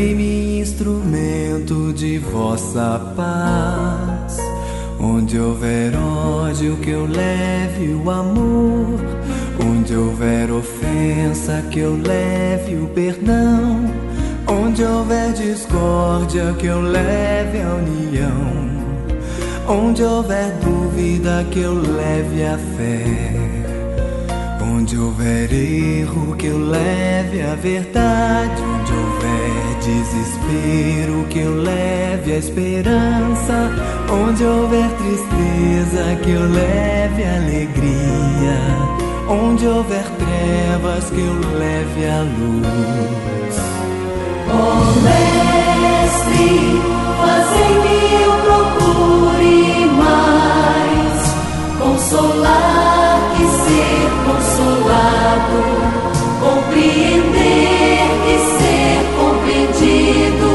Fazei-me instrumento de vossa paz. Onde houver ódio, que eu leve o amor. Onde houver ofensa, que eu leve o perdão. Onde houver discórdia, que eu leve a união. Onde houver dúvida, que eu leve a fé. Onde houver erro, que eu leve a verdade. Onde houver desespero, que eu leve a esperança. Onde houver tristeza, que eu leve a alegria. Onde houver trevas, que eu leve a luz. Ó Mestre, fazei-me eu procure mais consolar que ser consolado, compreender que ser compreendido,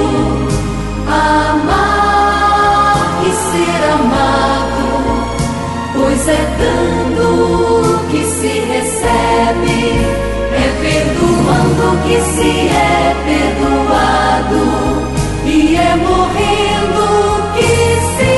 amar que ser amado, pois é dando que se recebe, é perdoando que se é perdoado, e é morrendo que se